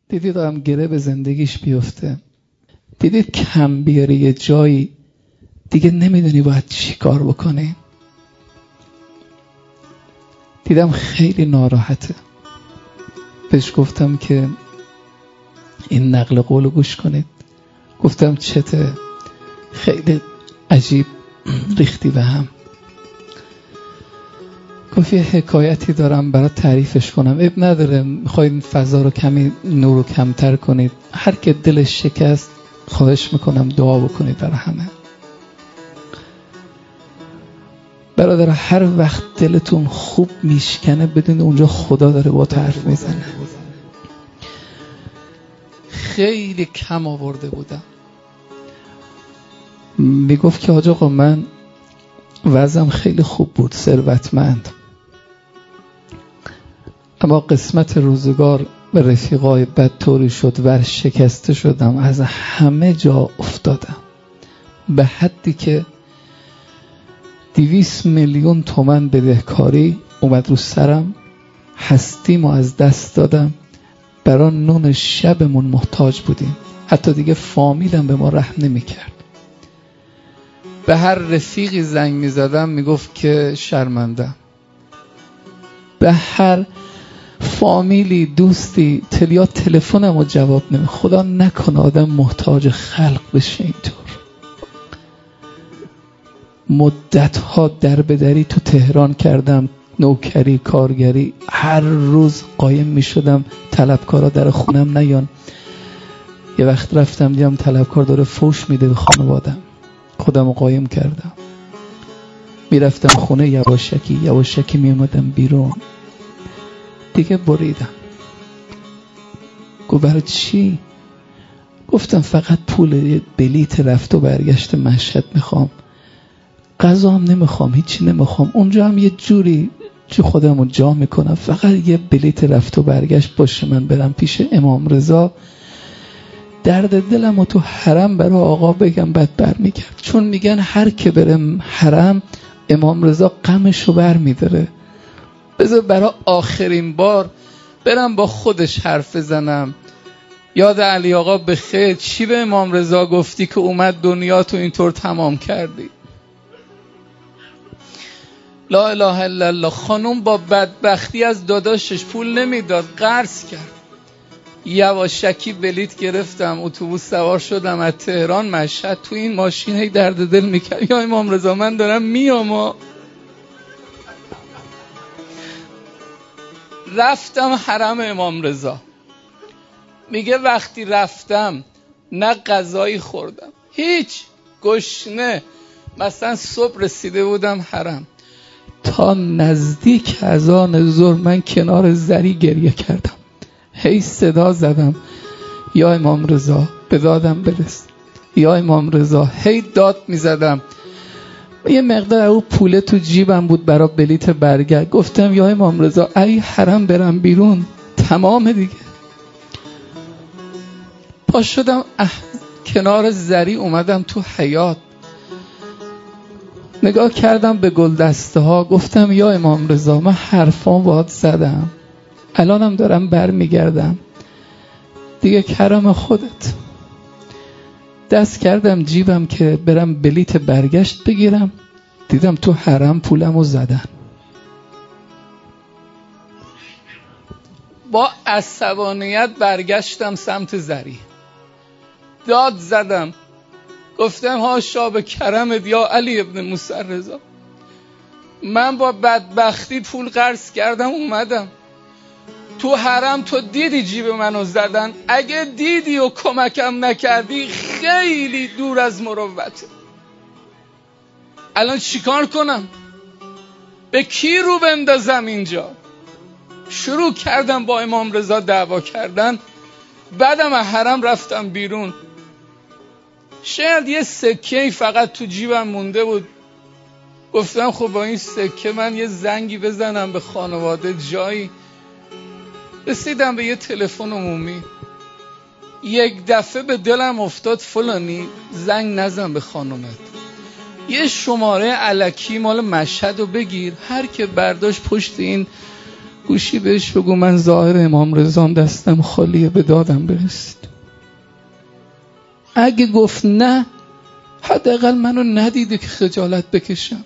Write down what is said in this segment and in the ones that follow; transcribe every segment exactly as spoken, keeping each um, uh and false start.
دیدید آدم گره به زندگیش بیفته، دیدید کم بیاری یه جایی دیگه نمیدونی باید چی کار بکنی. دیدم خیلی ناراحته، بهش گفتم که این نقل قولو گوش کنید. گفتم چته؟ خیلی عجیب ریختی به هم. گفت یه حکایتی دارم برای تعریفش کنم. اب نداره، میخواید فضا رو کمی نور رو کمتر کنید، هر که دلش شکست خواهش میکنم دعا بکنید برای همه. برادر هر وقت دلتون خوب میشکنه بدون اونجا خدا داره با حرف میزنه. خیلی کم آورده بودم، میگفت که حاج آقا من وضعم خیلی خوب بود، ثروتمند، اما قسمت روزگار به رفیقای بد طوری شد ورشکسته شدم، از همه جا افتادم به حدی که دویست میلیون تومن بدهکاری اومد رو سرم، هستیمو از دست دادم، برای نون شبمون محتاج بودیم، حتی دیگه فامیلم به ما رحم نمی کرد. به هر رفیقی زنگ می زدم می گفت که شرمندم، به هر فامیلی دوستی تلیا تلفنم رو جواب نمی. خدا نکنه آدم محتاج خلق بشه اینطور. مدتها در بدری تو تهران کردم، نوکری کارگری، هر روز قایم می شدم طلبکارا در خونم نیان. یه وقت رفتم دیدم طلبکار داره فوش میده به خانوادم، خودم رو قایم کردم، میرفتم خونه یواشکی یواشکی میامدم بیرون، دیگه بریدم. گفت برای چی؟ گفتم فقط پول بلیت رفت و برگشت مشهد میخوام، غذا هم نمیخوام، هیچی نمیخوام، اونجا هم یه جوری چی خودم رو جا میکنم، فقط یه بلیت رفت و برگشت باشه من برم پیش امام رضا، درد دلم رو تو حرم برای آقا بگم بعد برمیگرد. چون میگن هر که برم حرم امام رضا غمشو برمیداره، بذار برای آخرین بار برم با خودش حرف بزنم. یاد علی آقا به خیر، چی به امام رضا گفتی که اومد دنیا تو اینطور تمام کردی؟ لا اله الا الله. خانم با بدبختی از داداشش پول نمیداد، قرض کرد، یواشکی بلیت گرفتم، اتوبوس سوار شدم از تهران مشهد، تو این ماشین هی درد دل میکرد یا امام رضا من دارم میام. رفتم حرم امام رضا، میگه وقتی رفتم نه غذایی خوردم، هیچ، گشنه. مثلا صبح رسیده بودم حرم، تا نزدیک اذان ظهر من کنار زری گریه کردم، هی صدا زدم یا امام رضا به دادم برس، یا امام رضا، هی داد میزدم. یه مقدار او پوله تو جیبم بود برای بلیت برگشت، گفتم یا امام رضا ای حرم برم بیرون تمام دیگه. پا شدم کنار زری اومدم تو حیاط، نگاه کردم به گلدسته ها، گفتم یا امام رضا من حرفان باهات زدم، الانم دارم بر میگردم دیگه، کرم خودت. دست کردم جیبم که برم بلیت برگشت بگیرم، دیدم تو حرم پولمو زدن. با عصبانیت برگشتم سمت زری، داد زدم، گفتم هاشا به کرمت یا علی ابن موسی رضا، من با بدبختی پول قرض کردم اومدم تو حرم، تو دیدی جیب منو زدن، اگه دیدی و کمکم نکردی خیلی دور از مروته. الان چیکار کنم؟ به کی رو بندازم اینجا؟ شروع کردم با امام رضا دعوا کردن. بعدم از حرم رفتم بیرون، شاید یه سکه فقط تو جیبم مونده بود، گفتم خب با این سکه من یه زنگی بزنم به خانواده جایی. رسیدم به یه تلفن عمومی، یک دفعه به دلم افتاد فلانی زنگ نزن به خانومت، یه شماره الکی مال مشهد رو بگیر، هر که برداشت پشت این گوشی بهش بگو من ظاهر امام رضام دستم خالیه به دادم برسید. اگه گفت نه حداقل منو ندیده که خجالت بکشم.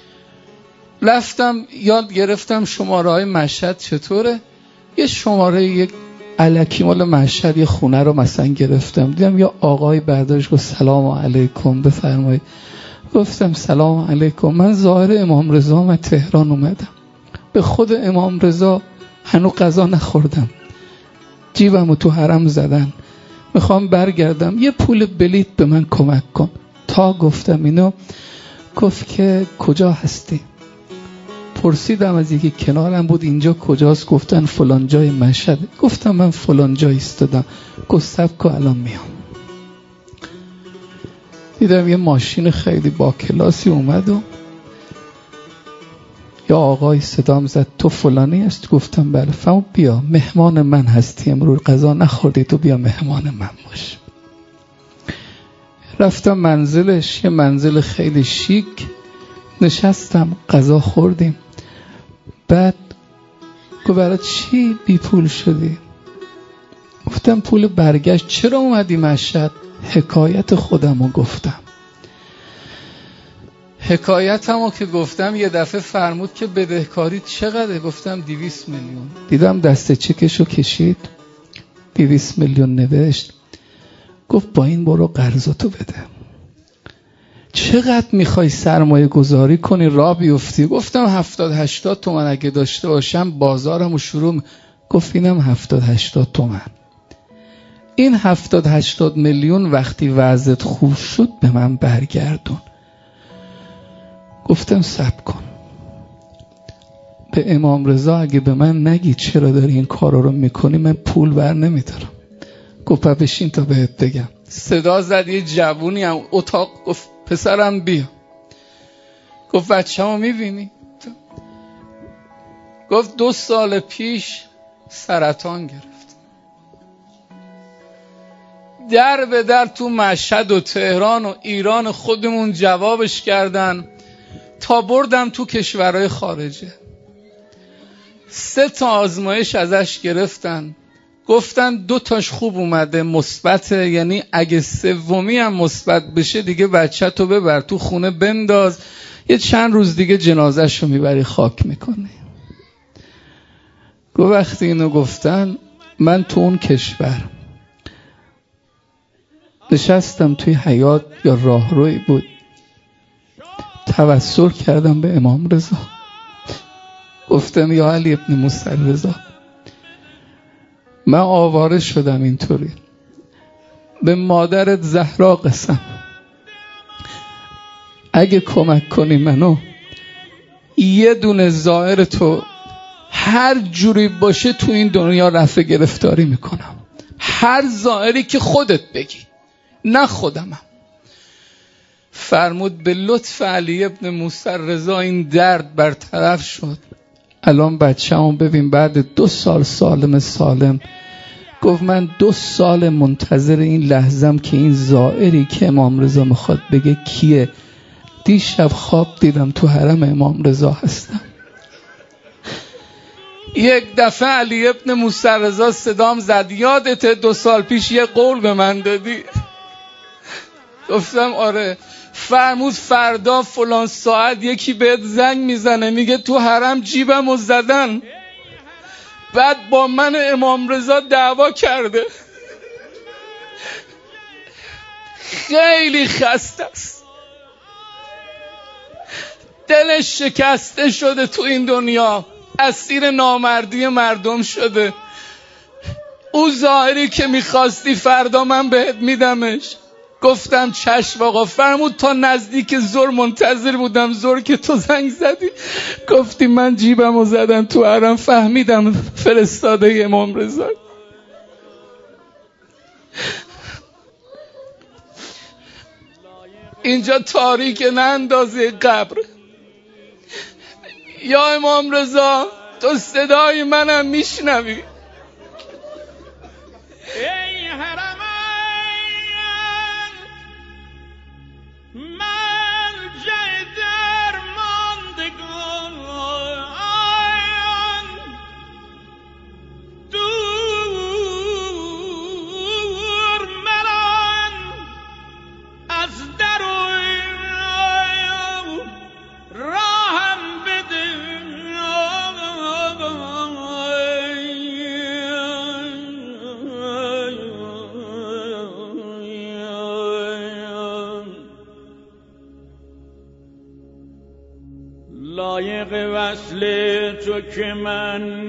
رفتم یاد گرفتم شماره های مشهد چطوره. یه شماره یک الکی مال مشهد یه خونه رو مثلا گرفتم، دیدم یا آقای برداشت گفت سلام علیکم بفرمایید. گفتم سلام علیکم، من ظاهر امام رضا من تهران اومدم، به خود امام رضا هنو غذا نخوردم، جیبمو تو حرم زدن، میخوام برگردم، یه پول بلیت به من کمک کن. تا گفتم اینو گفت که کجا هستی؟ پرسیدم از یکی کنارم بود اینجا کجاست؟ گفتن فلان جای مشهد. گفتم من فلان جای ایستادم. گفت صبر کن الان میام. دیدم یه ماشین خیلی با کلاسی اومد و یا آقای صدام زد تو فلانی است؟ گفتم بله. فرمود بیا مهمان من هستی، امروز غذا نخوردی تو بیا مهمان من باش. رفتم منزلش، یه منزل خیلی شیک، نشستم غذا خوردیم. بعد گفت برای چی بی پول شدی؟ گفتم پول برگشت. چرا اومدی مشهد؟ حکایت خودمو گفتم. حکایتمو که گفتم یه دفعه فرمود که بدهکاری چقدره؟ گفتم دویست میلیون. دیدم دست چکشو کشید، دویست میلیون نوشت. گفت با این برو قرضاتو بده. چقدر میخوای سرمایه گذاری کنی راه بیفتی؟ گفتم هفتاد هشتاد تومن اگه داشته باشم بازارمو شروع م... گفت اینم هفتاد هشتاد تومن. این هفتاد هشتاد میلیون وقتی وضعت خوب شد به من برگردون. گفتم صبر کن، به امام رضا اگه به من نگی چرا داری این کارا رو میکنی من پول بر نمیدارم. گفت بشین تا بهت بگم. صدا زد یه جوونی هم اتاق. گفت پسرم بیا. گفت بچه‌مو میبینی؟ گفت دو سال پیش سرطان گرفت، در به در تو مشهد و تهران و ایران خودمون جوابش کردن تا بردم تو کشورهای خارجه. سه تا آزمایش ازش گرفتن، گفتن دو تاش خوب اومده مثبت، یعنی اگه سومی هم مثبت بشه دیگه بچه تو ببر تو خونه بنداز، یه چند روز دیگه جنازه‌شو میبری خاک میکنی. گفت وقتی اینو گفتن من تو اون کشور نشستم توی حیاط یا راهروی بود، توسل کردم به امام رضا. گفتم یا علی ابن موسی رضا من آواره شدم اینطوری، به مادرت زهرا قسم اگه کمک کنی منو یه دونه ظاهر تو هر جوری باشه تو این دنیا رفع گرفتاری میکنم، هر ظاهری که خودت بگی نه خودمم. فرمود به لطف علی ابن موسی رضا این درد برطرف شد. الان بچه‌مو ببین بعد دو سال سالم سالم. گفت من دو سال منتظر این لحظم که این ظاهری که امام رضا میخواد بگه کیه. دیشب خواب دیدم تو حرم امام رضا هستم. یک دفعه علی ابن موسی رضا صدام زد یادت دو سال پیش یه قول به من دادی؟ گفتم آره. فرمود فردا فلان ساعت یکی بهت زنگ میزنه میگه تو حرم جیبمو زدن، بعد با من امام رضا دعوا کرده، خیلی خسته است، دلش شکسته شده تو این دنیا، اسیر نامردی مردم شده. او ظاهری که میخواستی فردا من بهت میدمش. گفتم چشم آقا. فرمود تا نزدیک ظهر منتظر بودم، ظهر که تو زنگ زدی گفتی من جیبمو زدم تو حرم، فهمیدم فرستاده امام رضا. اینجا تاریک نه اندازه قبر. یا امام رضا تو صدای منم میشنوی؟ ای حرم لایق وصل تو که من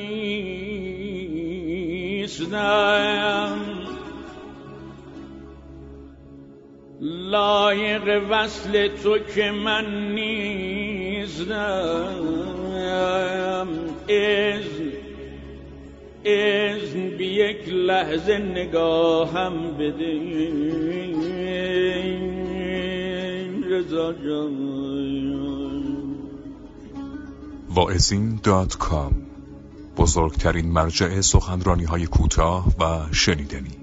نیستم، لایق وصل تو که من نیستم، اذن اذن بی یک لحظه نگاهم بده رضا جان. واعظین دات کام، بزرگترین مرجع سخنرانی های کوتاه و شنیدنی.